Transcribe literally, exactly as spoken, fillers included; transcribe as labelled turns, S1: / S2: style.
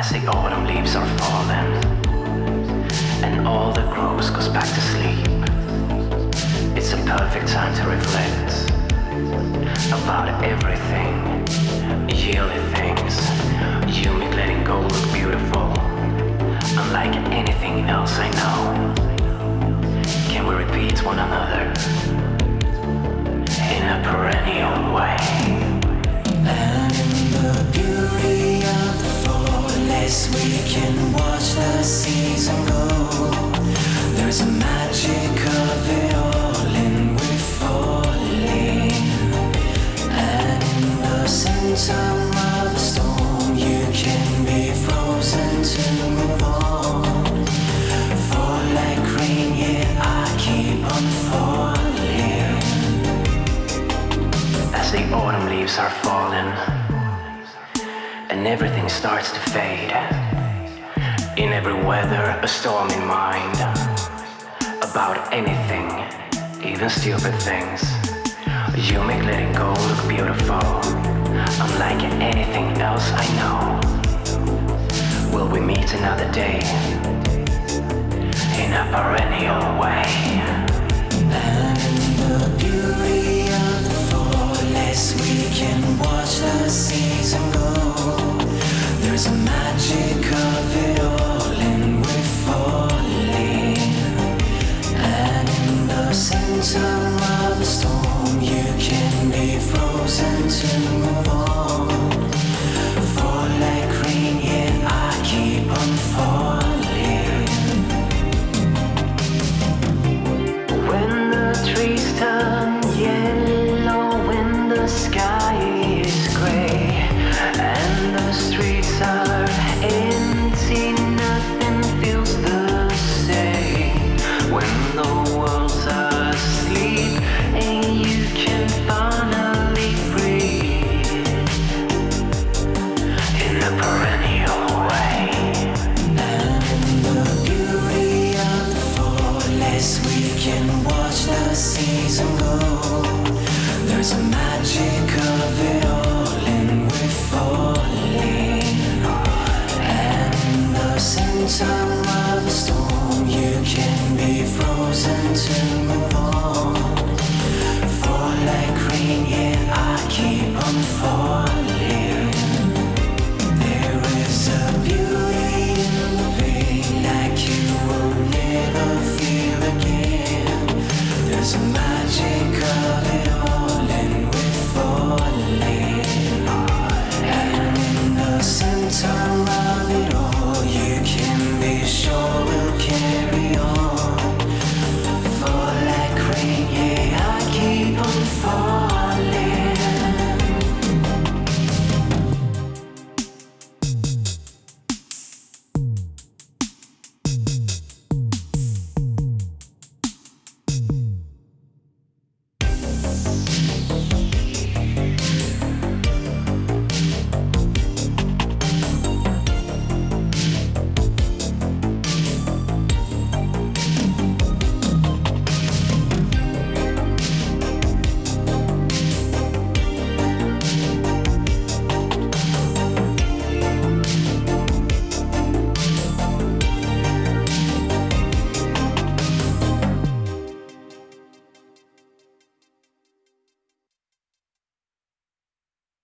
S1: As the autumn leaves are falling and all the grows goes back to sleep, it's a perfect time to reflect about everything, yearly things. You make letting go look beautiful, unlike anything else I know. Can we repeat one another in a perennial way?
S2: And in the beauty of the fall, as we can watch the season go, there's a magic of it all, and we're falling. And in the center of the storm, you can be frozen to move on. Fall like rain, yeah, I keep on falling.
S1: As the autumn leaves are falling and everything starts to fade, in every weather a storm in mind, about anything, even stupid things. You make letting go look beautiful, unlike anything else I know. Will we meet another day in a perennial way?
S2: And in the beauty of the fall, as we can watch the season go, there's a magic of it all, and we're falling. And in the center of the storm, you can be frozen to move on. Fall like rain, yeah, I keep on falling.
S1: When the trees turn yellow, when the sky is gray and the streets are empty, nothing feels the same. When the world's asleep and you can finally breathe in a perennial way.
S2: And in the beauty of the fall, as we can watch the season go, there's a magic of it all, and we're falling. And in the center